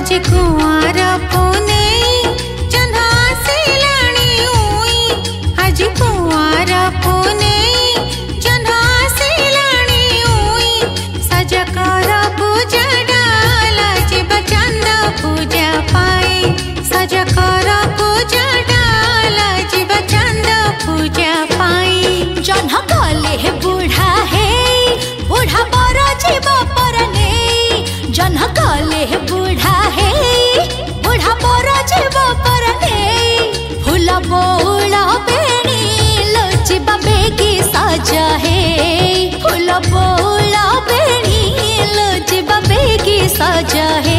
कुआर पुनेई जन्हा सिलाणी उई आज कुआर पुनेई जन्हा सिलाणी उई सज कर पूजा डाला जीव चंद पूजा पाई सज कर पूजा डाला जीव चंद पूजा पाई जन्हा कले हे बूढ़ा बर जीव पर नहीं जन्हा कले हे बूढ़ा बर जीव पर नहीं फूल बौल बेणी लोचिबा बेगी सजा है फूल बौल बेणी लोचिबा बेगी सजा है।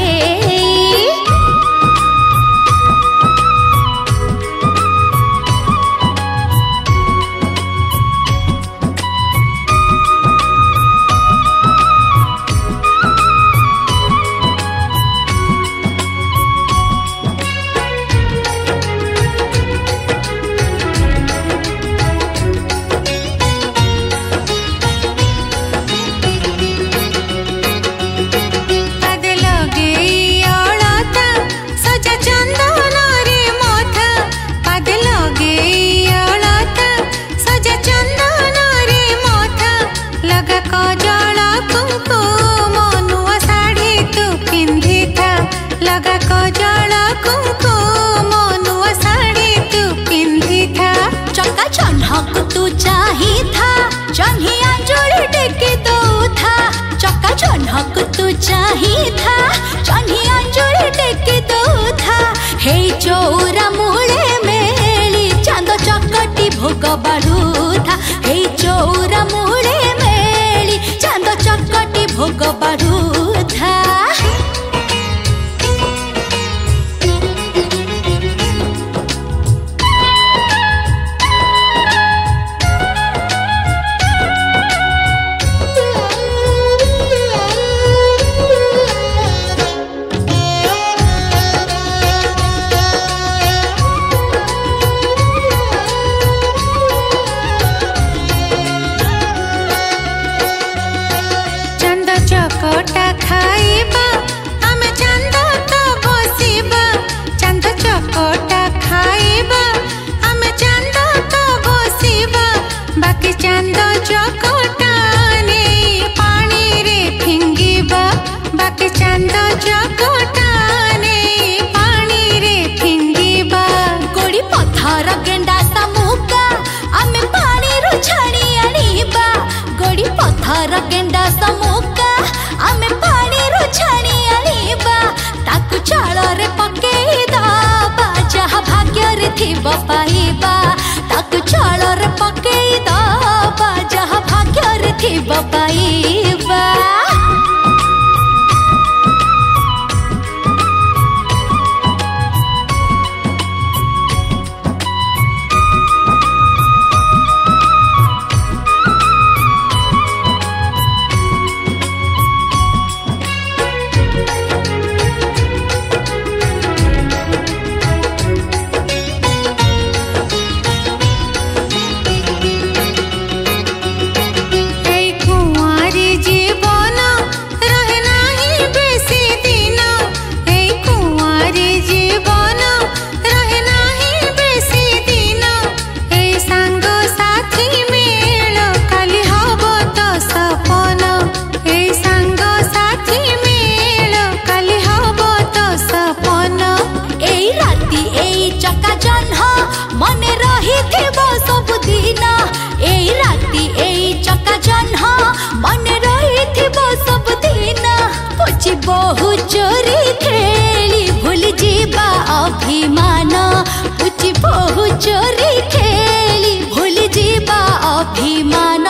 लगा कजला कुमकुम नुआ साड़ी तू पिंधी था चक्का चन्हक तू चाही था चन्ही अंजुली टेकी दो था चक्का चन्हक तू चाही था चन्ही अंजुली टेकी दो था हे चौरा मूले मेली चांद चकटी भोग बाढ़ू था हे चौरा मूले मेली चांद चकटी भोग बाढ़ू था। चकटा खाइबा आमे चंद तो बसिबा चंद चकटा खाइबा आमे चंद तो बसिबा बाकी चंद चकटा नहीं पानी रे फिंगिबा बाकी चंद चकटा नहीं पानी रे फिंगिबा गोड़ी पत्थर गेंडा सामुका आमे पानी रो छाड़ी आनीबा गोड़ी पत्थर गेंडा सामुका आमे पानी रो छाणी आनीबा ताकू चाल रे पकेई दबा जहा भाग्य रे थिब पाइबा ताकू चाल रे पकेई दबा जहा भाग्य रे थिब पाइबा। मने रही थिबो सब दिन एई राती एई चका जन्हा मने रही थिबो सब दिन पुची बहु चोरी खेली भूल जीवा अभिमान पुची बहु चोरी खेली भूल जीवा अभिमान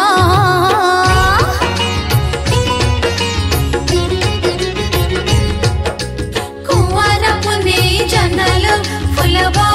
कुआर पुनेई जन्नल फूल